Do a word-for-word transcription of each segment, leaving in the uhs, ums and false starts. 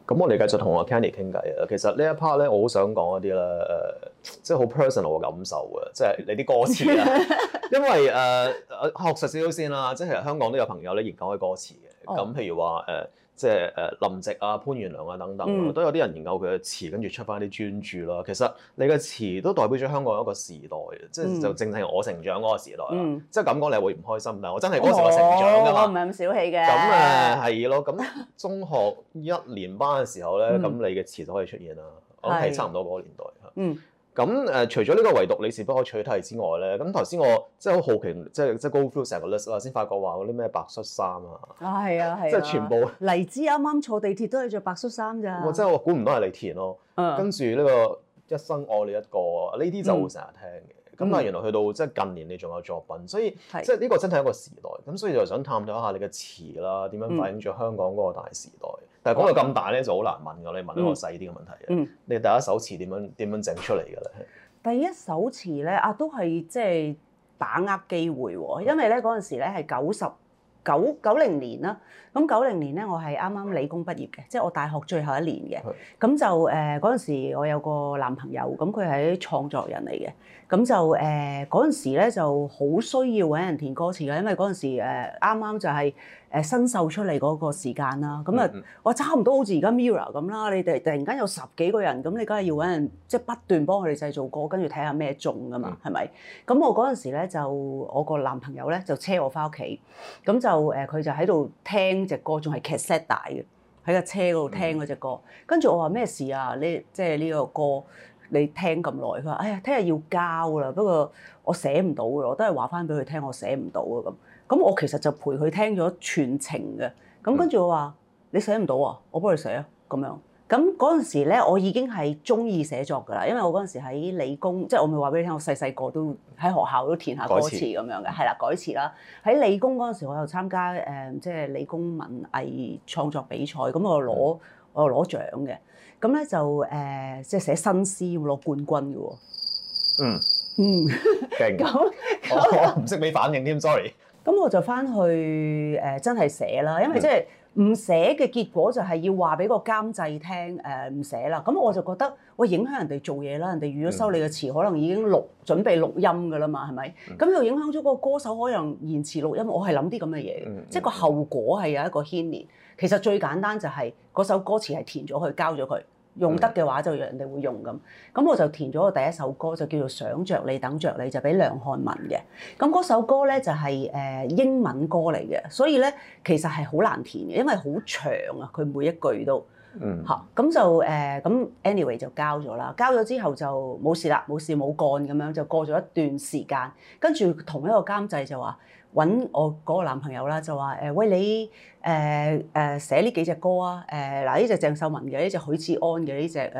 咁我哋繼續同阿 Kenny 傾偈啊。其實呢一 part 咧，我好想講一啲咧誒，即係好 personal 嘅感受嘅，即係你啲歌詞啊。因為誒誒、呃、學術少少先啦，即係其實香港都有朋友咧研究開歌詞嘅。咁、哦、譬如話誒、呃，即係誒林夕啊、潘源良啊等等，嗯、都有啲人研究佢嘅詞，跟住出翻啲專著啦。其實你嘅詞都代表咗香港一個時代嘅，即係、嗯、就正正係我成長嗰個時代啦。嗯、即係咁講，你會唔開心，但係我真係嗰時我成長㗎嘛。 我唔係咁小氣嘅。 咁誒係咯，咁中學一年班嘅時候咧，咁、嗯、你嘅詞就可以出現啦。我係差唔多嗰個年代嚇。嗯。咁誒、呃，除咗呢個唯獨你是不可取替之外咧，咁頭先我即係好好奇，即係即係 go through 成個 list 啦，先發覺話嗰啲咩白恤衫啊， 啊係啊係啊， 即係全部黎姿啱啱坐地鐵都係着白恤衫咋。 我真係我估唔到係你填咯。嗯、跟住呢個一生愛你一個，呢啲就會成日聽嘅。咁、嗯、但係原來去到即係近年你仲有作品，所以是即係呢個真係一個時代。咁所以就想探討一下你嘅詞啦，點樣反映咗香港嗰個大時代。嗯、但係講到咁大咧，就好難問㗎。你問一個細啲嘅問題啊。嗯、你第一首詞點樣點樣整出嚟㗎咧？ 第一首詞咧啊，都係即係把握機會喎，因為咧嗰陣時咧係九十九九零年啦。咁九零年咧，我係啱啱理工畢業嘅，即係我大學最後一年嘅。咁就誒嗰陣時，我有個男朋友，咁佢係創作人嚟嘅。咁就誒嗰陣時咧，就好需要揾人填歌詞嘅，因為嗰陣時誒啱啱就係誒新秀出嚟嗰個時間啦。咁啊，我差唔多好似而家 Mirror 咁啦，你哋突然間有十幾個人，咁你梗係要揾人即係不斷幫佢哋製造歌，跟住睇下咩中㗎嘛，係咪？咁我嗰陣時咧就我個男朋友咧就車我翻屋企，咁就誒佢就喺度聽隻歌，仲係 cassette 帶嘅，喺架車嗰度聽嗰隻歌。跟住我話咩事啊？呢即係呢個歌。你聽咁耐，佢話：哎呀，聽日要交啦，不過我寫唔到㗎，我都係話翻俾佢聽，我寫唔到啊咁。咁我其實就陪佢聽咗全程嘅。咁跟住我話：你寫唔到啊？我幫你寫啊咁樣。咁嗰陣時咧，我已經係中意寫作㗎啦，因為我嗰陣時喺理工，即係我咪話俾你聽，我細細個都喺學校都填下歌詞咁樣嘅，係啦，改詞啦。喺理工嗰陣時，我又參加誒、呃、即係理工文藝創作比賽，咁我攞我又攞獎嘅。咁咧就誒、呃，即係寫新詩要攞冠軍嘅喎。 嗯嗯， 勁。咁我唔識俾反應添 ，sorry。 咁我就翻去誒、呃，真係寫啦，因為即係唔寫嘅結果就係要話俾個監製聽誒，唔寫啦。咁我就覺得喂，影響人哋做嘢啦，人哋預咗收你嘅詞，可能已經錄準備錄音㗎啦嘛，係咪？咁、嗯、又影響咗個歌手可能延遲錄音。我係諗啲咁嘅嘢，嗯、即係個後果係有一個牽連。其實最簡單就係嗰首歌詞係填咗佢，交咗佢，用得嘅話就人哋會用咁。咁我就填咗個第一首歌，就叫做想着你等着你，就俾梁漢文嘅。咁嗰首歌咧就係誒英文歌嚟嘅，所以咧其實係好難填嘅，因為好長啊，佢每一句都嚇。咁、嗯、就誒咁、呃、anyway 就交咗啦。交咗之後就冇事啦，冇事冇幹咁樣，就過咗一段時間，跟住同一個監製就話，揾我嗰個男朋友啦，就話誒喂，你誒誒、呃呃、寫呢幾隻歌啊，誒嗱呢隻鄭秀文嘅，呢隻許志安嘅，呢隻誒誒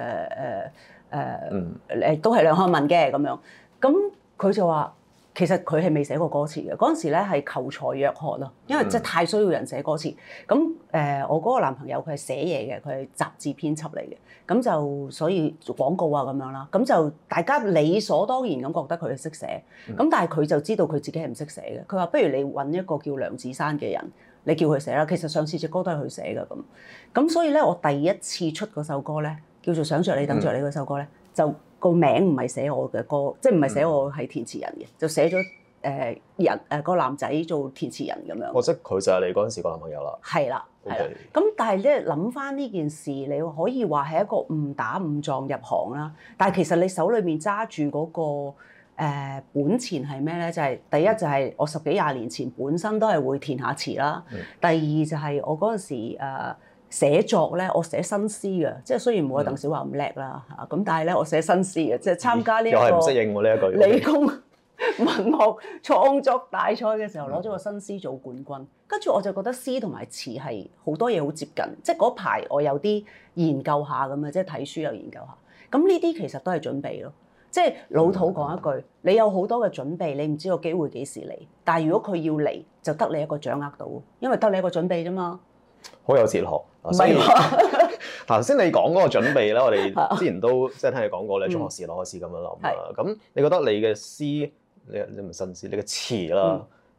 誒誒都係梁漢文嘅咁樣。咁佢就話其實佢係未寫過歌詞嘅，嗰陣時咧係求才若渴咯，因為真係太需要人寫歌詞。咁誒、呃、我嗰個男朋友佢係寫嘢嘅，佢係雜誌編輯嚟嘅，咁就所以做廣告啊咁樣啦。咁就大家理所當然咁覺得佢係識寫，咁但係佢就知道佢自己係唔識寫嘅。佢話不如你揾一個叫梁芷珊嘅人，你叫佢寫啦。其實上次隻歌都係佢寫嘅咁。咁所以咧，我第一次出嗰首歌咧，叫做想着你等着你嗰首歌咧，就個名唔係寫我嘅歌，即係唔係寫我係填詞人嘅，就寫咗誒人誒個男仔做填詞人咁樣。 我識佢就係你嗰陣時個男朋友啦。係啦，係啦。咁但係咧諗翻呢件事，你可以話係一個誤打誤撞入行啦。但係其實你手裏面揸住嗰個、呃、本錢係咩咧？就係、是、第一就係我十幾廿年前本身都係會填下詞啦。嗯、第二就係我嗰陣時誒。呃寫作咧，我寫新詩嘅，即係雖然冇阿鄧小華咁叻啦嚇，咁、嗯、但係咧我寫新詩嘅，即係參加呢一個又係唔適應喎呢一句理工文學創作大賽嘅時候攞咗個新詩做冠軍，跟住我就覺得詩同埋詞係好多嘢好接近，即係嗰排我有啲研究下咁啊，即係睇書又研究下，咁呢啲其實都係準備咯，即係老土講一句，嗯、你有好多嘅準備，你唔知個機會幾時嚟，但係如果佢要嚟，就得你一個掌握到，因為得你一個準備啫嘛。 好有哲學，所以頭先你講嗰個準備咧，我哋之前都即係聽你講過，你中學時攞開始咁樣諗啦。咁、嗯、你覺得你嘅詩，你你唔係新詩，你嘅詞啦，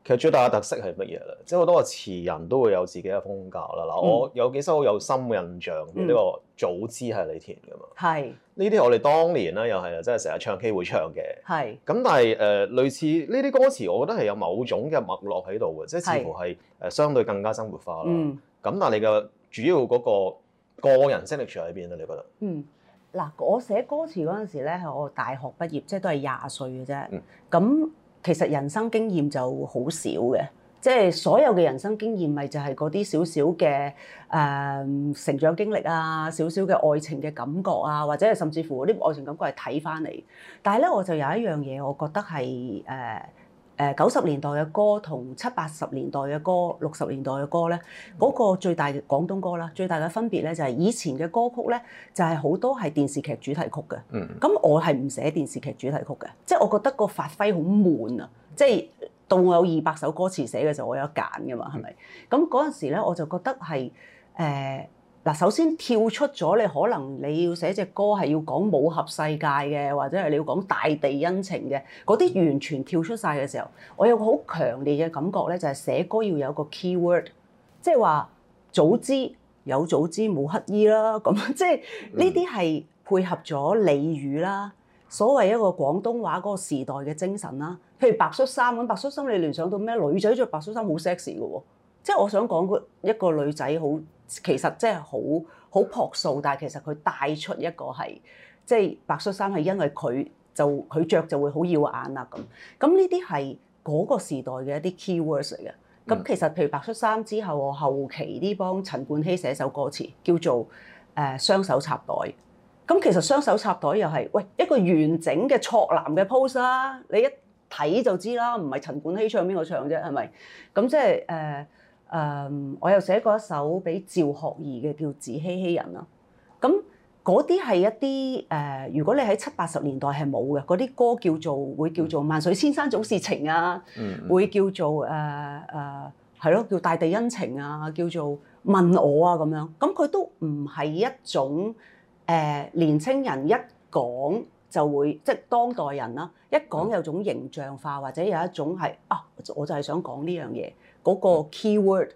其實最大嘅特色係乜嘢咧？即係好多個詞人都會有自己嘅風格啦。嗱、嗯，我有幾首好有深嘅印象嘅呢、嗯、個早知係你填㗎嘛。係呢啲我哋當年咧又係真係成日唱 K 會唱嘅。係咁，但係誒、呃、類似呢啲歌詞，我覺得係有某種嘅脈絡喺度嘅，即係似乎係誒相對更加生活化啦。咁、嗯、但係你嘅主要嗰個個人經歷處喺邊咧？你覺得？嗯， 嗱，我寫歌詞嗰陣時咧，係我大學畢業，即係都係廿歲嘅啫。咁、嗯其實人生經驗就好少嘅，即係所有嘅人生經驗咪就係嗰啲少少嘅誒成長經歷啊，少少嘅愛情嘅感覺啊，或者係甚至乎嗰啲愛情感覺係睇翻嚟。但係咧，我就有一樣嘢，我覺得係誒誒九十年代嘅歌同七八十年代嘅歌、六十年代嘅歌咧，嗰、嗰個最大嘅廣東歌啦，最大嘅分別咧就係以前嘅歌曲咧，就係好多係電視劇主題曲嘅。嗯。咁我係唔寫電視劇主題曲嘅，即係我覺得個發揮好悶啊！即係到我有二百首歌詞寫嘅時候，我有得揀噶嘛，係咪？咁嗰陣時咧，我就覺得係誒嗱，首先跳出咗你可能你要寫隻歌係要講武俠世界嘅，或者係你要講大地恩情嘅，嗰啲完全跳出晒嘅時候，我有個好強烈嘅感覺咧，就係寫歌要有個 keyword， 即係話早知有早知冇乞兒啦，咁即係呢啲係配合咗俚語啦。所謂一個廣東話嗰個時代嘅精神啦，譬如白恤衫咁，白恤衫你聯想到咩？女仔着白恤衫好 sexy 嘅喎，即係我想講一個女仔好，其實即係好好樸素，但係其實佢帶出一個係即係白恤衫係因為佢就佢着就會好耀眼啦咁。咁呢啲係嗰個時代嘅一啲 keywords 嚟嘅。咁、嗯、其實譬如白恤衫之後，我後期呢幫陳冠希寫首歌詞叫做誒、呃、雙手插袋。咁其實雙手插袋又係喂一個完整嘅錯男嘅 pose 啦，你一睇就知啦，唔係陳冠希唱邊個唱啫，係咪？咁即係誒誒，我又寫過一首俾趙學而嘅叫《自欺欺人》啦。咁嗰啲係一啲誒、呃，如果你喺七八十年代係冇嘅，嗰啲歌叫做會叫做萬水千山總是情啊，嗯、會叫做誒誒係咯，叫大地恩情啊，叫做問我啊咁樣。咁佢都唔係一種。誒、呃、年青人一講就會即係當代人啦，一講有種形象化或者有一種係啊，我就係想講呢樣嘢嗰個 keyword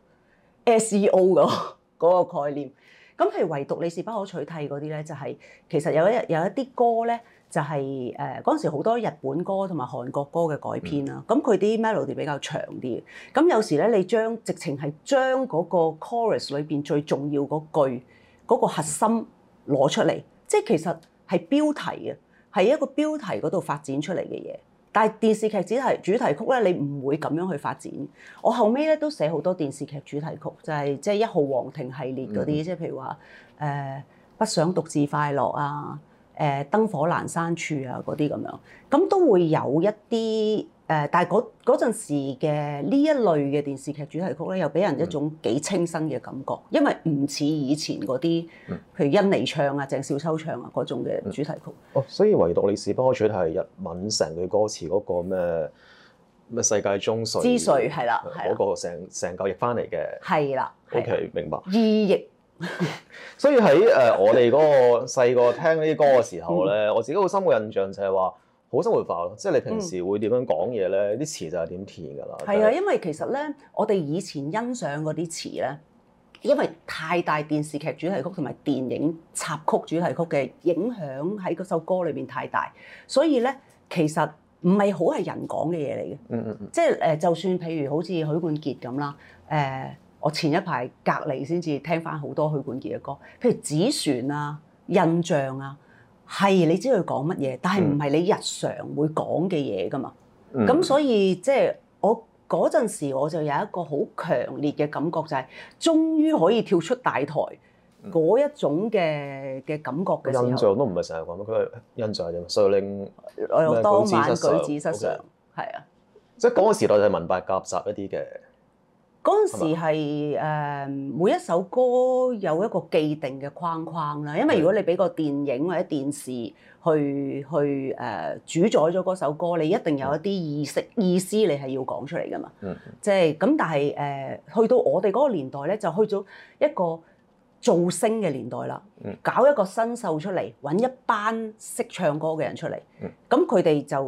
S E O 嗰嗰個概念。咁譬如唯獨你是不可取替嗰啲咧，就係、是、其實有一有一啲歌咧，就係誒嗰陣時好多日本歌同埋韓國歌嘅改編啦。咁佢啲 melody 比較長啲，咁有時咧你將直情係將嗰個 chorus 裏邊最重要嗰句嗰、嗰個核心。攞出嚟，即係其實係標題嘅，係一個標題嗰度發展出嚟嘅嘢。但係電視劇只係主題曲咧，你唔會咁樣去發展。我後尾咧都寫好多電視劇主題曲，就係即係一號皇庭系列嗰啲，即係譬如話誒、呃、不想獨自快樂啊，誒、呃、燈火闌珊處啊嗰啲咁樣，咁都會有一啲。誒、呃，但係嗰嗰陣時嘅呢一類嘅電視劇主題曲咧，又俾人一種幾清新嘅感覺，因為唔似以前嗰啲，譬如甄妮唱啊、鄭少秋唱啊嗰種嘅主題曲。 哦，所以唯獨你是不可取替係日文成句歌詞嗰個咩咩世界中誰之誰係啦， 嗰個成成嚿譯翻嚟嘅。係啦。OK，明白。 意譯。 所以喺誒、呃、我哋嗰個細個聽呢啲歌嘅時候咧，我自己好深嘅印象就係話。好生活化咯，即係你平時會點樣講嘢咧？啲、嗯、詞就係點填㗎啦。係啊， 因為其實咧，我哋以前欣賞嗰啲詞咧，因為太大電視劇主題曲同埋電影插曲主題曲嘅影響喺嗰首歌裏邊太大，所以咧其實唔係好係人講嘅嘢嚟嘅。嗯嗯嗯。即係誒，就算譬如好似許冠傑咁啦，誒、呃，我前一排隔離先至聽翻好多許冠傑嘅歌，譬如《紙船》啊、《印象》啊。係你知佢講乜嘢，但係唔係你日常會講嘅嘢㗎嘛？咁、嗯、所以即係我嗰陣時我就有一個好強烈嘅感覺，就係終於可以跳出大台嗰一種嘅嘅感覺嘅時候。印象都唔係成日講，佢係印象啫嘛。所以令我又當晚舉止失常，係、okay. 啊， 即係嗰個時代就係文白夾雜一啲嘅。 嗰陣時係誒每一首歌有一個既定嘅框框啦，因為如果你俾個電影或者電視去去誒、呃、主宰咗嗰首歌，你一定有一啲意識意思你係要講出嚟㗎嘛。嗯。即係咁，但係誒、呃、去到我哋嗰個年代咧，就去咗一個造星嘅年代啦。嗯。搞一個新秀出嚟，揾一班識唱歌嘅人出嚟。嗯。咁佢哋就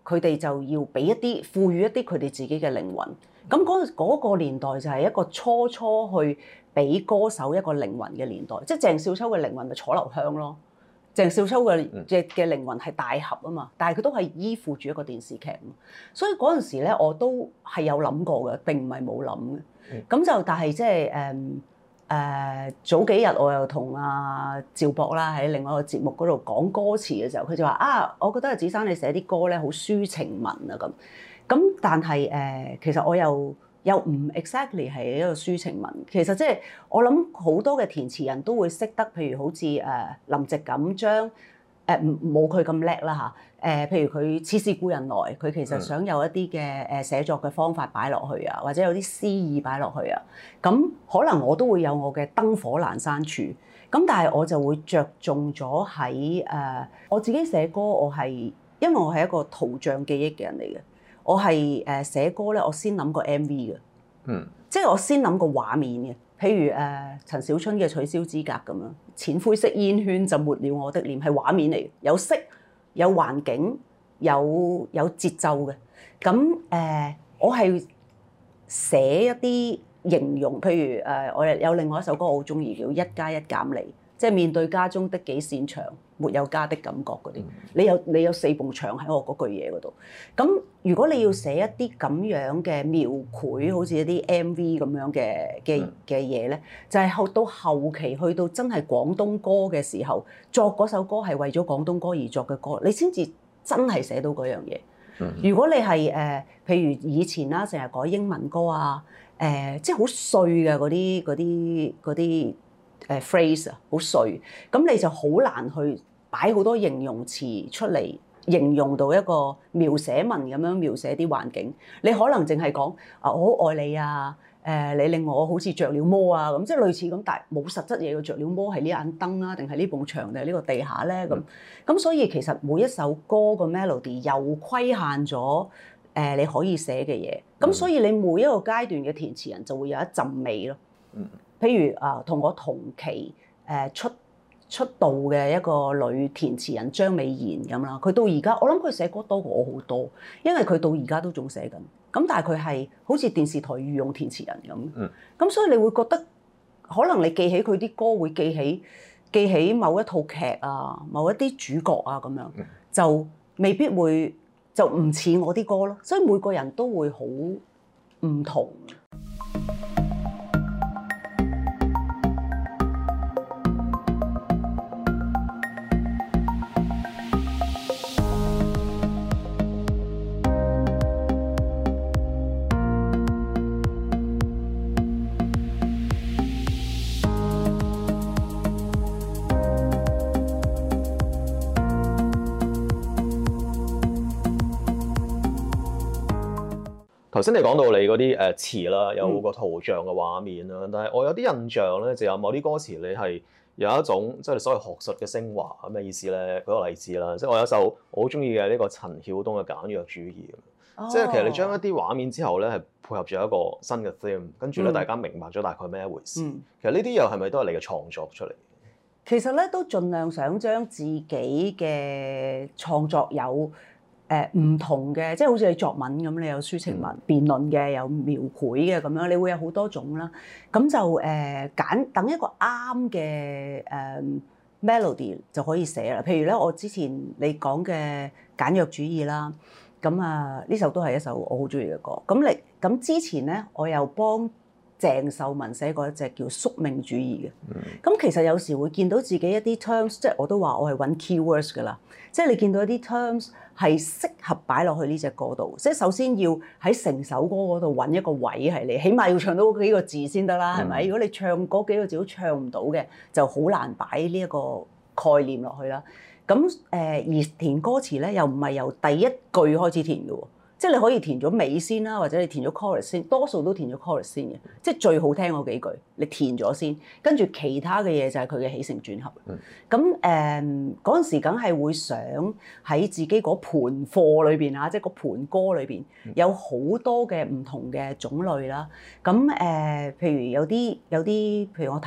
佢哋就要俾一啲賦予一啲佢哋自己嘅靈魂。咁嗰嗰個年代就係一個初初去俾歌手一個靈魂嘅年代，即係鄭少秋嘅靈魂咪楚留香咯。鄭少秋嘅嘅嘅靈魂係大俠啊嘛，但係佢都係依附住一個電視劇，所以嗰陣時咧我都係有諗過嘅，並唔係冇諗嘅。咁就但係即係誒誒早幾日我又同阿趙博啦喺另外一個節目嗰度講歌詞嘅時候，佢就話啊，我覺得阿子珊你寫啲歌咧好抒情文啊咁。咁但係誒、呃，其實我又又唔 exactly 係一個抒情文。其實即係我諗好多嘅填詞人都會識得，譬如好似誒、呃、林夕咁將誒冇佢咁叻啦嚇。誒、呃、譬如佢似是故人來，佢其實想有一啲嘅誒寫作嘅方法擺落去啊，或者有啲詩意擺落去啊。咁可能我都會有我嘅燈火闌珊處。咁但係我就會着重咗喺誒我自己寫歌，我係因為我係一個圖像記憶嘅人嚟嘅。我係誒寫歌咧，我先諗個 M V 嘅，嗯，即係我先諗個畫面嘅。譬如誒、呃、陳小春嘅取消資格咁樣，淺灰色煙圈就沒了我的臉，係畫面嚟嘅，有色、有環境、有有節奏嘅。咁誒、呃，我係寫一啲形容，譬如誒、呃，我有另外一首歌我好中意叫《一加一減你》，即係面對家中的幾扇牆，沒有家的感覺嗰啲，你有你有四埲牆喺我嗰句嘢嗰度。咁如果你要寫一啲咁樣嘅描繪，好似一啲 M V 咁樣嘅嘅嘅嘢咧，就係、是、後到後期去到真係廣東歌嘅時候，作嗰首歌係為咗廣東歌而作嘅歌，你先至真係寫到嗰樣嘢。如果你係誒、呃，譬如以前啦，成日改英文歌啊，誒、呃，即係好碎嘅嗰啲嗰啲嗰啲。誒 phrase 啊，好碎，咁你就好難去擺好多形容詞出嚟，形容到一個描寫文咁樣描寫啲環境。你可能淨係講啊，我好愛你啊，誒，你令我好似着了魔啊，咁即係類似咁，但係冇實質嘢嘅。着了魔係呢盞燈啊，定係呢埲牆定係呢個地下咧？咁咁所以其實每一首歌個 melody 又規限咗誒你可以寫嘅嘢，咁所以你每一個階段嘅填詞人就會有一陣味咯。嗯。譬如啊，同我同期誒出出道嘅一個女填詞人張美賢咁啦，佢到而家我諗佢寫歌多過我好多，因為佢到而家都仲寫緊。咁但係佢係好似電視台御用填詞人咁。嗯。咁所以你會覺得可能你記起佢啲歌，會記起記起某一套劇啊，某一啲主角啊咁樣，就未必會就唔似我啲歌咯。所以每個人都會好唔同。 頭先你講到你嗰啲誒詞啦，有個圖像嘅畫面啦，嗯、但係我有啲印象咧，就有某啲歌詞你係有一種即係所謂學術嘅升華，咩意思咧？舉個例子啦，即係我有一首我好中意嘅呢個陳曉東嘅簡約主義，哦、即係其實你將一啲畫面之後咧，係配合住一個新嘅 theme， 跟住咧大家明白咗大概咩一回事。嗯、其實呢啲又係咪都係你嘅創作出嚟？ 其實咧都盡量想將自己嘅創作有。誒唔、呃、同嘅，即係好似你作文咁，你有抒情文、辯論嘅，有描繪嘅咁樣，你會有好多種啦。咁就誒揀、呃、等一個啱嘅誒 melody 就可以寫啦。譬如咧，我之前你講嘅簡約主義啦，咁啊呢首都係一首我好中意嘅歌。咁你咁之前咧，我又幫鄭秀文寫過一隻叫宿命主義嘅。咁、嗯、其實有時會見到自己一啲 terms，即係我都話我係揾 keywords 㗎啦。即係你見到一啲 terms 係適合擺落去呢隻歌度，即係首先要喺成首歌嗰度揾一個位係你，起碼要唱到幾個字先得啦，係咪？嗯、如果你唱嗰幾個字都唱唔到嘅，就好難擺呢一個概念落去啦。咁誒、呃、而填歌詞咧，又唔係由第一句開始填嘅喎。即係你可以填咗尾先啦，或者你填咗 chorus 先，多數都填咗 chorus 先嘅，即係最好聽嗰幾句，你填咗先，跟住其他嘅嘢就係佢嘅起承轉合。咁誒嗰陣時，梗係會想喺自己嗰盤貨裏邊啊，即係嗰盤歌裏邊有好多嘅唔同嘅種類啦。咁誒、呃，譬如有啲有啲，譬如我睇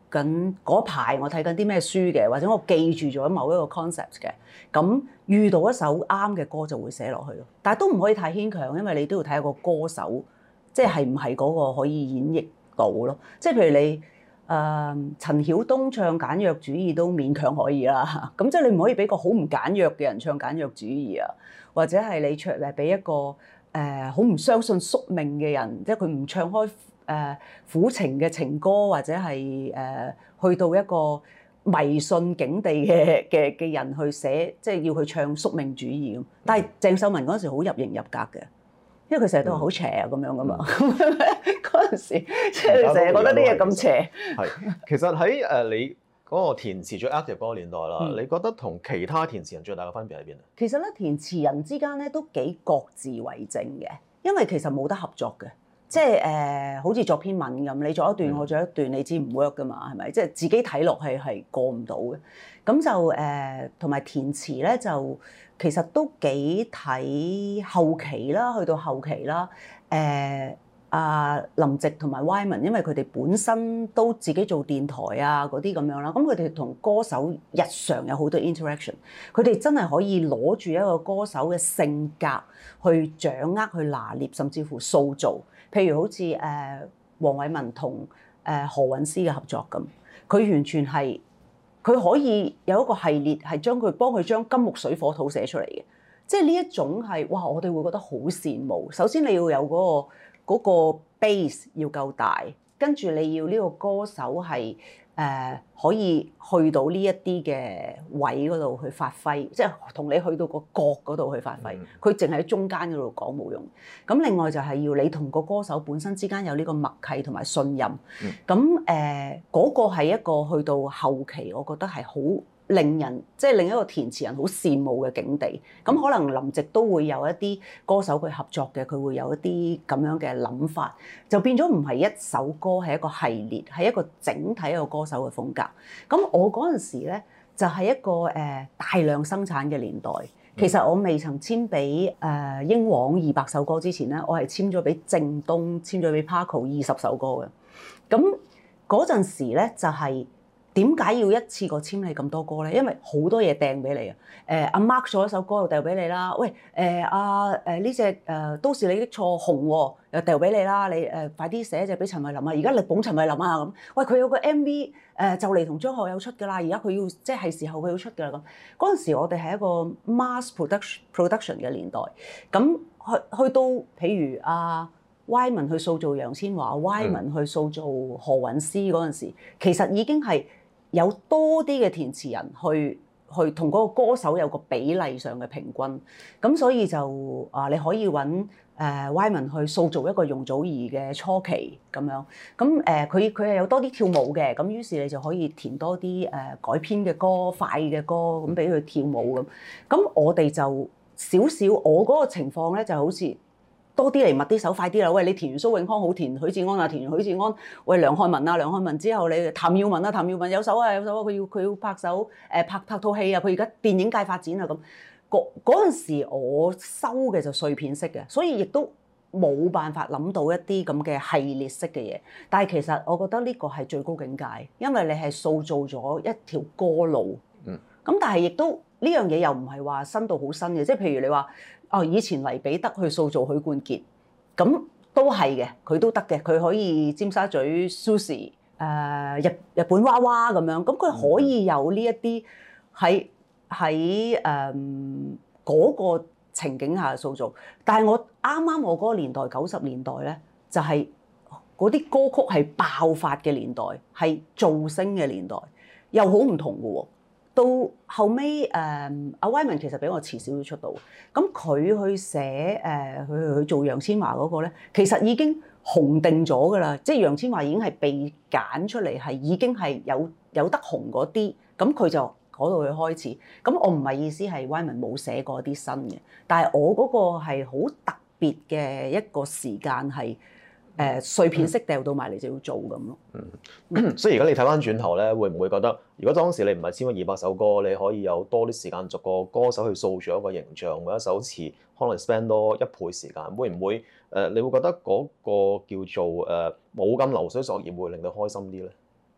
緊嗰排我睇緊啲咩書嘅，或者我記住咗某一個 concept 嘅，咁遇到一首啱嘅歌就會寫落去咯。但係都唔可以太牽強，因為你都要睇下個歌手，即係係唔係嗰個可以演繹到咯。即係譬如你誒、呃、陳曉東唱簡約主義都勉強可以啦，咁即係你唔可以俾個好唔簡約嘅人唱簡約主義啊，或者係你唱誒俾一個誒好唔相信宿命嘅人，即係佢唔唱開誒、呃、苦情嘅情歌，或者係誒、呃、去到一個迷信境地嘅嘅嘅人去寫，即係要去唱宿命主義咁。但係鄭秀文嗰陣時好入型入格嘅，因為佢成日都話好邪啊咁樣噶嘛。嗰陣時即係你成日覺得啲嘢咁邪。 係，其實喺誒你嗰個填詞最 active 嗰個年代啦， 嗯、 你覺得同其他填詞人最大嘅分別喺邊啊？ 其實咧，填詞人之間咧都幾各自為政嘅，因為其實冇得合作嘅，即係誒、呃、好似作篇文咁，你作一段，我作一段，你知唔 work 噶嘛？係咪？即係自己睇落係係過唔到嘅。咁就誒同埋填詞咧，就其實都幾睇後期啦，去到後期啦，誒、呃。啊，林夕同埋 Wyman， 因為佢哋本身都自己做電台啊嗰啲咁樣啦，咁佢哋同歌手日常有好多 interaction，佢哋真係可以攞住一個歌手嘅性格去掌握、去拿捏，甚至乎塑造。譬如好似誒黃偉文同誒何韻詩嘅合作咁，佢完全係佢可以有一個系列係將佢幫佢將金木水火土寫出嚟嘅，即係呢一種係哇，我哋會覺得好羨慕。首先你要有嗰個。嗰個 base 要夠大，跟住你要呢個歌手係誒、呃、可以去到呢一啲嘅位嗰度去發揮，即係同你去到個角嗰度去發揮。佢淨係喺中間嗰度講冇用。咁另外就係要你同個歌手本身之間有呢個默契同埋信任。咁誒嗰個係一個去到後期，我覺得係好令人即係另一個填詞人好羨慕嘅境地，咁可能林夕都會有一啲歌手佢合作嘅，佢會有一啲咁樣嘅諗法，就變咗唔係一首歌，係一個系列，係一個整體一個歌手嘅風格。咁我嗰陣時咧就係、是、一個誒、呃、大量生產嘅年代，其實我未曾簽俾誒、呃、英皇二百首歌之前咧，我係簽咗俾正東，簽咗俾 Paco 二十首歌嘅。咁嗰陣時咧就係、是。點解要一次過簽你咁多歌咧？因為好多嘢掟俾你啊！誒阿 Mark 咗一首歌又掉俾你啦，喂誒阿誒呢隻誒都是你的錯紅喎又掉俾你啦，你誒、呃、快啲寫隻俾陳慧琳啊！而家力捧陳慧琳啊咁，喂佢有個 M V 誒、呃、就嚟同張學友出㗎啦，而家佢要即係時候佢要出㗎啦咁。嗰陣時我哋係一個 mass production production 嘅年代，咁去去到譬如阿 Wyman 去塑造楊千嬅 Wyman 去塑造何韻詩嗰陣時，其實已經係。有多啲嘅填詞人去去同嗰個歌手有個比例上嘅平均，咁所以就啊你可以揾誒、呃、Wyman 去塑造一個容祖兒嘅初期咁樣，咁誒佢佢係有多啲跳舞嘅，咁於是你就可以填多啲誒、呃、改編嘅歌、快嘅歌，咁俾佢跳舞咁。咁我哋就少少，我嗰個情況咧就好似。多啲嚟密啲手快啲啦！喂，你填完蘇永康好填許志安啊，填完許志安，喂梁漢文啊，梁漢文之後你譚耀文啊，譚耀文有首啊有首啊，佢要佢要拍首誒、呃、拍拍套戲啊，佢而家電影界發展啊咁。嗰嗰陣時我收嘅就碎片式嘅，所以亦都冇辦法諗到一啲咁嘅系列式嘅嘢。但係其實我覺得呢個係最高境界，因為你係塑造咗一條歌路。嗯。咁但係亦都呢樣嘢又唔係話新到好新嘅，即係譬如你話。哦，以前黎彼得去塑造許冠傑，咁都係嘅，佢都得嘅，佢可以尖沙咀 Susie，誒日日本娃娃咁樣，咁佢可以有呢一啲喺喺誒嗰個情景下塑造。但係我啱啱我嗰個年代九十年代咧，就係嗰啲歌曲係爆發嘅年代，係造星嘅年代，又好唔同嘅喎。到後尾，誒阿 Wyman 其實比我遲少少出道，咁佢去寫誒佢去做楊千嬅嗰個咧，其實已經紅定咗㗎啦，即係楊千嬅已經係被揀出嚟，係已經係有有得紅嗰啲，咁佢就嗰度去開始。咁我唔係意思係 Wyman 冇寫過啲新嘅，但係我嗰個係好特別嘅一個時間係。誒、呃、碎片式掉到埋嚟就要做咁咯。 嗯，所以而家你睇翻轉頭咧，會唔會覺得，如果當時你唔係簽咗二百首歌，你可以有多啲時間逐個歌手去塑造一個形象，每一首詞可能 spend 多一倍時間，會唔會誒、呃？你會覺得嗰個叫做誒冇咁流水作業會令到開心啲咧？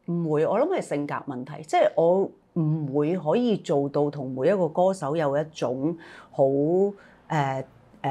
唔會，我諗係性格問題，即係我唔會可以做到同每一個歌手有一種好誒誒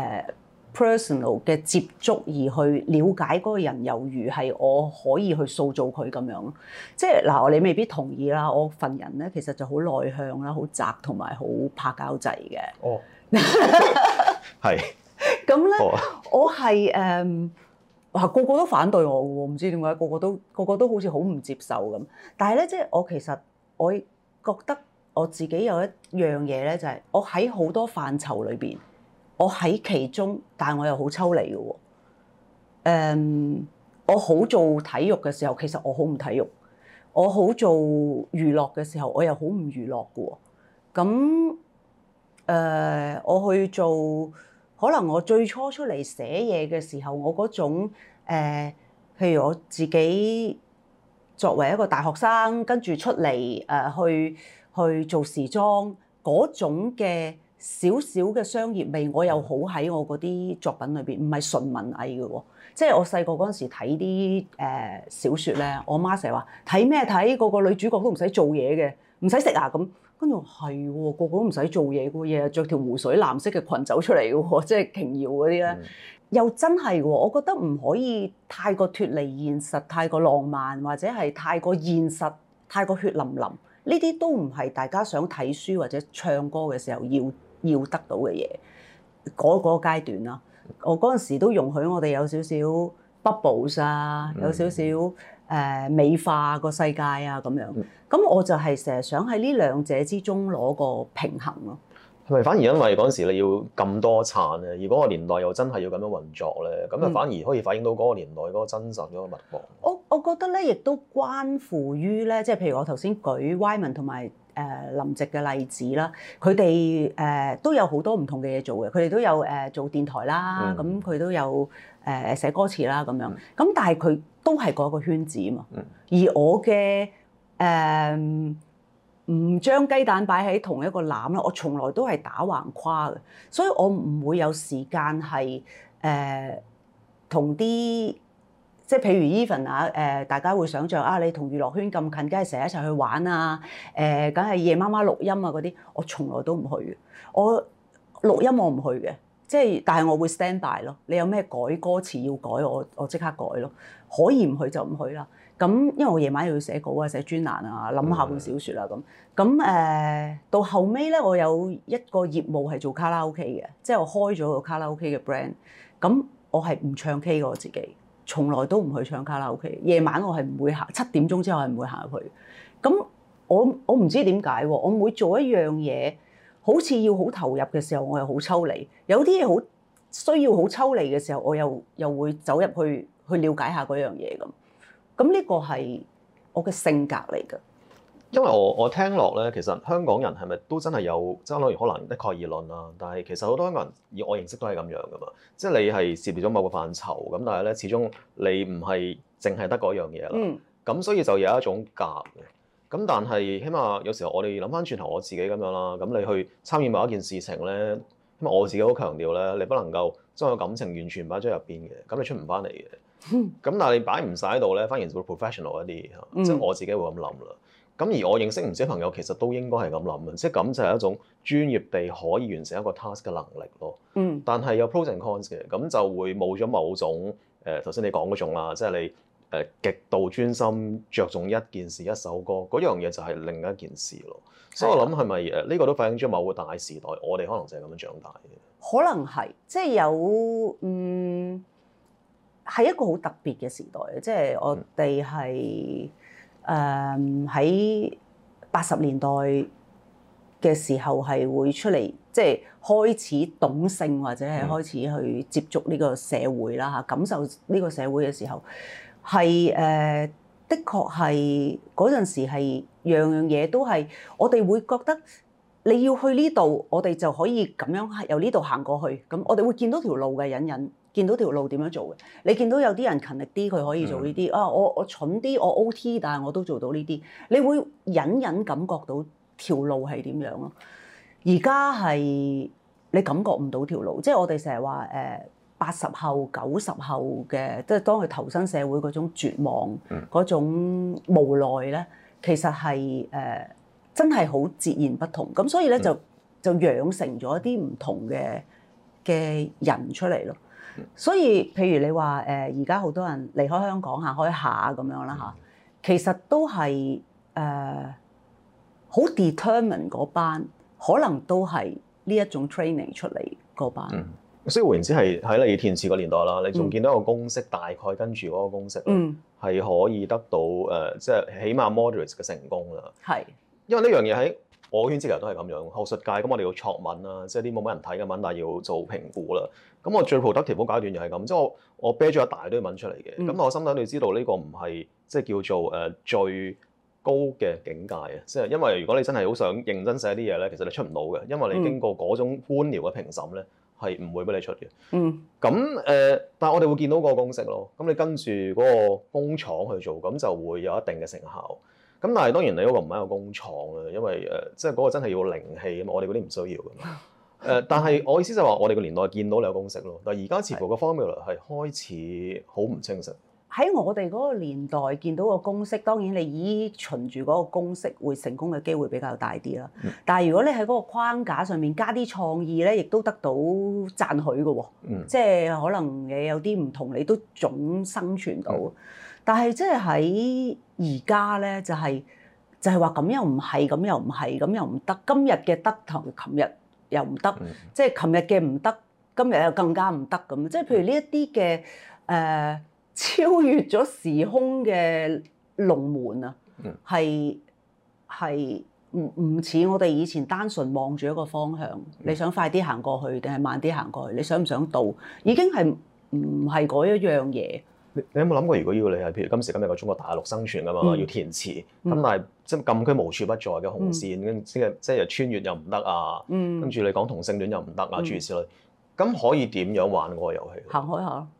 personal 嘅接觸，而去了解嗰個人，猶如係我可以去塑造佢咁樣。即係嗱，你未必同意啦。我份人咧其實就好內向啦，好宅同埋好怕交際嘅。 哦，係。 咁咧，我係誒。哇！個個都反對我嘅喎，唔知點解個個都個個都好似好唔接受咁。但係咧，即係我其實我覺得我自己有一樣嘢咧，就係我喺好多範疇裏邊，我喺其中，但係我又好抽離嘅喎。誒，我好做體育嘅時候，其實我好唔體育；我好做娛樂嘅時候，我又好唔娛樂嘅喎。咁誒，我去做。可能我最初出嚟寫嘢嘅時候，我嗰種、呃、譬如我自己作為一個大學生，跟住出嚟誒、呃、去去做時裝嗰種嘅少少嘅商業味，我又好喺我嗰啲作品裏邊，唔係純文藝嘅喎。即係我細個嗰陣時睇啲誒小説咧，我媽成日話睇咩睇，個個女主角都唔使做嘢嘅，唔使食啊咁。跟住係喎，個個都唔使做嘢嘅喎，日日著條湖水藍色嘅裙走出嚟嘅喎，即係瓊瑤嗰啲咧，嗯、又真係喎。我覺得唔可以太過脫離現實，太過浪漫，或者係太過現實，太過血淋淋。呢啲都唔係大家想睇書或者唱歌嘅時候要要得到嘅嘢。嗰、嗰個階段啦，我嗰陣時都容許我哋有少少 bubbles 啊，有少少誒美化個世界啊咁樣。咁我就係成日想喺呢兩者之中攞個平衡咯。 係咪反而因為嗰陣時你要咁多撐咧，而嗰個年代又真係要咁樣運作咧，咁就反而可以反映到嗰個年代嗰個真實嗰個脈搏。 我我覺得咧，亦都關乎於咧，即係譬如我頭先舉 Wyman 同埋誒林夕嘅例子啦，佢哋誒都有好多唔同嘅嘢做嘅，佢哋都有誒做電台啦，咁佢、嗯、都有誒寫歌詞啦咁樣，咁、嗯、但係佢都係嗰個圈子啊嘛，嗯、而我嘅誒唔將雞蛋擺喺同一個籃啦，我從來都係打橫跨嘅，所以我唔會有時間係誒同啲即係譬如 Even 啊誒，大家會想像啊，你同娛樂圈咁近，梗係成日一齊去玩啊誒，梗係夜媽媽錄音啊嗰啲，我從來都唔去嘅。我錄音我唔去嘅，即係但係我會 stand by 咯。你有咩改歌詞要改，我我即刻改咯。可以唔去就唔去啦。咁因為我夜晚又要寫稿啊、寫專欄啊、諗下本小説啊咁。咁誒、呃、到後尾咧，我有一個業務係做卡拉 OK 嘅，即係我開咗個卡拉 OK 嘅 brand。咁我係唔唱 K 嘅我自己，從來都唔去唱卡拉 OK。夜晚我係唔會行，七點鐘之後係唔會行入去。咁我我唔知點解喎，我每做一樣嘢，好似要好投入嘅時候，我又好抽離；有啲嘢好需要好抽離嘅時候，我又又會走入去去了解下嗰樣嘢咁。咁呢個係我嘅性格嚟㗎。 因為我我聽落咧，其實香港人係咪都真係有，即係可能可能一概而論啦。但係其實好多香港人以我認識都係咁樣㗎嘛。即係你係涉獵咗某個範疇，咁但係咧始終你唔係淨係得嗰樣嘢啦。咁、嗯、所以就有一種夾嘅。咁但係起碼有時候我哋諗翻轉頭我自己咁樣啦。咁你去參與某一件事情咧，因為我自己好強調咧，你不能夠將個感情完全擺咗入邊嘅，咁你出唔翻嚟嘅。咁、嗯、但係你擺唔晒喺度咧，反而會 professional 一啲嚇，嗯、即係我自己會咁諗啦。咁而我認識唔少朋友其實都應該係咁諗嘅，即係咁就係一種專業地可以完成一個 task 嘅能力咯。嗯。但係有 pros and cons 嘅，咁就會冇咗某種誒頭先你講嗰種啦，即係你誒、呃、極度專心着重一件事一首歌嗰樣嘢就係另一件事咯。的所以我諗係咪誒呢個都反映咗某個大時代，我哋可能就係咁樣長大嘅。可能係，即係有嗯係一個好特別嘅時代嘅，即係我哋係。嗯誒喺八十年代嘅時候係會出嚟，即係開始懂性或者係開始去接觸呢個社會啦嚇，感受呢個社會嘅時候係誒、呃，的確係嗰陣時係樣樣嘢都係我哋會覺得你要去呢度，我哋就可以咁樣由呢度行過去，咁我哋會見到條路嘅隱隱。見到條路點樣做嘅？你見到有啲人勤力啲，佢可以做呢啲、嗯、啊！我我蠢啲，我 O T， 但係我都做到呢啲。你會隱隱感覺到條路係點樣咯？而家係你感覺唔到條路，即係我哋成日話誒八十後、九十後嘅，即係當佢投身社會嗰種絕望、嗰、嗯、種無奈咧，其實係誒、呃、真係好截然不同。咁所以咧就就養成咗一啲唔同嘅嘅人出嚟咯。所以譬如你話誒而家好多人離開香港行開下咁樣啦嚇，其實都係誒好 determine 嗰班，可能都係呢一種 training 出嚟嗰班。嗯所以換言之係喺你填詞個年代啦，你仲見到一個公式，大概跟住嗰個公式咧，係、嗯、可以得到誒，即、呃、係起碼 moderate 嘅成功啦。係是，因為呢樣嘢喺我圈子其實都係咁樣，學術界咁我哋要作文啦，即係啲冇乜人睇嘅文，但係要做評估啦。咁我最 productive 嗰階段又係咁，即係我我啤咗一大堆文出嚟嘅。咁、嗯、我心諗你知道呢個唔係即係叫做誒、呃、最高嘅境界啊！即係因為如果你真係好想認真寫啲嘢咧，其實你出唔到嘅，因為你經過嗰種官僚嘅評審咧。係唔會俾你出嘅。嗯。咁誒、呃，但係我哋會見到嗰個公式咯。咁你跟住嗰個工廠去做，咁就會有一定嘅成效。咁但係當然你嗰個唔係一個工廠啊，因為誒、呃，即係嗰個真係要靈氣啊嘛。我哋嗰啲唔需要㗎嘛。誒、呃，但係我意思就係話，我哋個年代見到你有公式咯。但係而家似乎個 formula 係開始好唔清晰。 喺我哋嗰個年代見到個公式，當然你依循住嗰個公式會成功嘅機會比較大啲啦。嗯、但係如果你喺嗰個框架上面加啲創意咧，亦都得到讚許嘅喎。嗯、即係可能你有啲唔同，你都總生存到。嗯、但係即係喺而家咧，就係、是、就係話咁又唔係，咁又唔係，咁又唔得。今日嘅得同琴日又唔得，嗯、即係琴日嘅唔得，今日又更加唔得咁。即係譬如呢一啲嘅誒。呃超越咗時空嘅龍門啊，係係唔唔似我哋以前單純望住一個方向，嗯、你想快啲行過去定係慢啲行過去？你想唔想到？已經係唔係嗰一樣嘢？ 你你有冇諗過，如果要你係譬如今時今日嘅中國大陸生存㗎嘛，嗯、要填詞咁，嗯、但係即係禁區無處不在嘅紅線，跟即係即係穿越又唔得啊，嗯、跟住你講同性戀又唔得啊，諸如此類，咁可以點樣玩嗰個遊戲？ 行開下。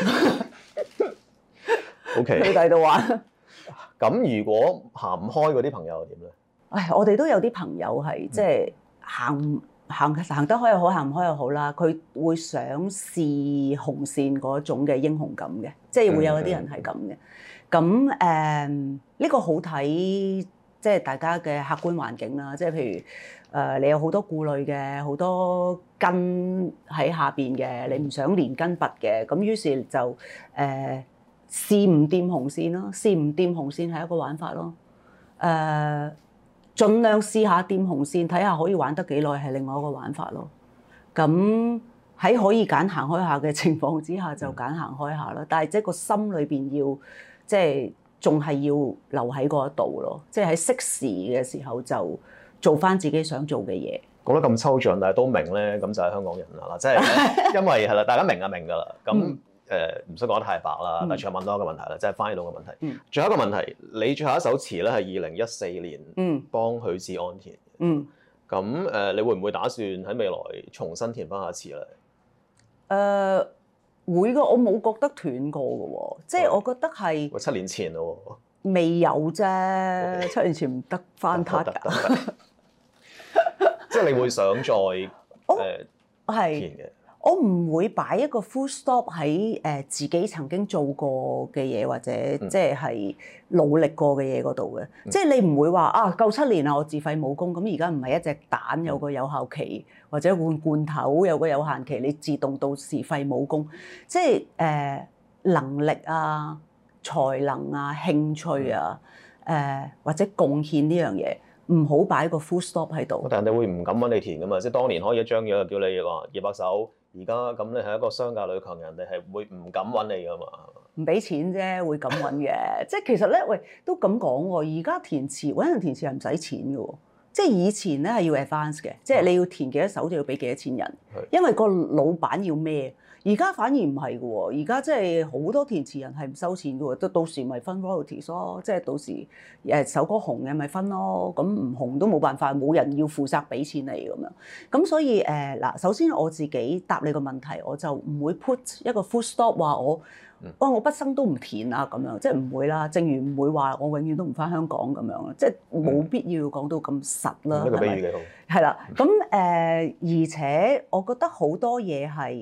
O K， 去第度玩。 咁如果行唔開嗰啲朋友又點咧？ 唉，我哋都有啲朋友係即係行行行得開又好，行唔開又好啦。佢會想試紅線嗰種嘅英雄感嘅，即係會有一啲人係咁嘅。咁誒呢個好睇，即係大家嘅客觀環境啦。即係譬如誒、呃，你有好多顧慮嘅，好多根喺下邊嘅，你唔想連根拔嘅，咁於是就誒。呃試唔掂紅線咯，試唔掂紅線係一個玩法咯。誒、呃，盡量試下掂紅線，睇下可以玩得幾耐係另外一個玩法咯。咁喺可以揀行開下嘅情況之下，就揀行開下啦。但係即係個心裏邊要，即係仲係要留喺嗰一度咯。即係喺適時嘅時候就做翻自己想做嘅嘢。 講得咁抽象，但係都明咧，咁就係香港人啦。即係因為係啦，大家明就明㗎啦。咁、嗯。誒唔想講得太白啦，但係最後問多一個問題啦，即係翻譯到嘅問題。嗯、最後一個問題，你最後一首詞咧係二零一四年幫許志安填嘅。嗯。咁誒、呃，你會唔會打算喺未來重新填翻下詞咧？誒、 呃，會㗎，我冇覺得斷過嘅喎，即係我覺得係。 我七年前咯喎。 未有啫，Okay. 七年前唔得翻撻㗎。 即係你會想再誒、呃、填嘅？ 我唔會擺一個 full stop 喺誒自己曾經做過嘅嘢，或者即係努力過嘅嘢嗰度嘅。嗯、即係你唔會話啊夠七年啦，我自廢武功。咁而家唔係一隻蛋有個有效期，或者換罐頭有個有限期，你自動到時廢武功。即係誒、呃、能力啊、才能啊、興趣啊、誒、呃、或者貢獻呢樣嘢，唔好擺個 full stop 喺度。 但係你會唔敢揾你填㗎嘛？即係當年可以一張嘢叫你話二百首。而家咁你係一個商界女強人，你係會唔敢揾你噶嘛？ 唔俾錢啫，會咁揾嘅。即係其實咧，喂，都咁講喎。而家填詞揾人填詞係唔使錢嘅喎。即係以前咧係要 advance 嘅，即係你要填幾多首就要俾幾多錢人，是因為個老闆要孭。而家反而唔係嘅喎，而家即係好多填詞人係唔收錢嘅喎，到到時咪分 royalties 咯，即係到時誒首歌紅嘅咪分咯，咁唔紅都冇辦法，冇人要負責俾錢你咁樣。咁所以誒嗱，首先我自己答你個問題，我就唔會 put 一個 full stop 話我，哇我畢生都唔填啊咁樣，即係唔會啦。正如唔會話我永遠都唔返香港咁樣，即係冇必要講到咁實啦。 呢個比喻幾好。 係啦，咁誒、呃、而且我覺得好多嘢係。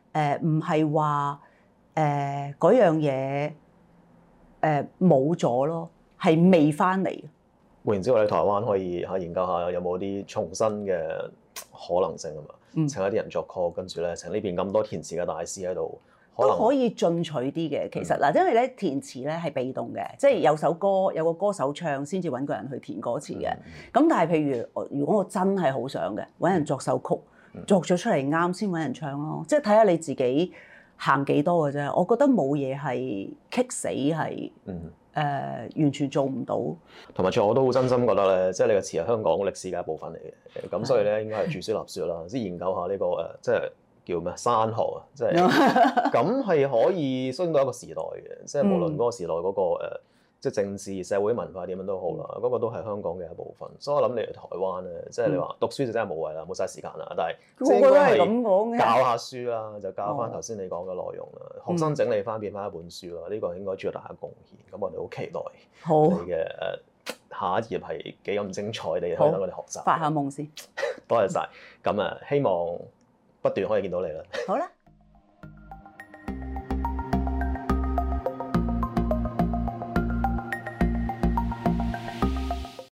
誒唔係話誒嗰樣嘢誒冇咗咯，係未翻嚟。 換言之，我哋台灣可以嚇研究下有冇啲重新嘅可能性啊嘛， 嗯請一啲人作 call，跟住咧請呢邊咁多填詞嘅大師喺度，可能都可以進取啲嘅。其實嗱，因為咧填詞咧係被動嘅，即係有首歌有個歌手唱先至揾個人去填歌詞嘅。咁、但係譬如如果我真係好想嘅，揾人作首曲，作咗出嚟啱先揾人唱咯。即係睇下你自己行幾多嘅啫。我覺得冇嘢係棘死係。 嗯。 誒、呃、完全做唔到， 同埋，我都好真心覺得咧，即係你個詞係香港歷史嘅一部分嚟嘅，咁所以咧應該係著書立說啦，先研究下呢、這個誒，即係叫咩山河啊，即係咁係可以適應到一個時代嘅，即係無論嗰個時代嗰、那個、呃、即係政治、社會文化點樣都好啦，嗰、那個都係香港嘅一部分。所以我諗你嚟台灣咧，即係你話讀書就真係無謂啦，冇嘥時間啦，但係即係應該係教下書啦，就教翻頭先你講嘅內容啦，哦、學生整理翻變翻一本書啦，呢、這個應該主要大家貢獻。咁我哋好期待你嘅誒下一頁係幾咁精彩，你可以等我哋學習。 發下夢先。 多謝晒。咁啊，希望不斷可以見到你啦。 好啦。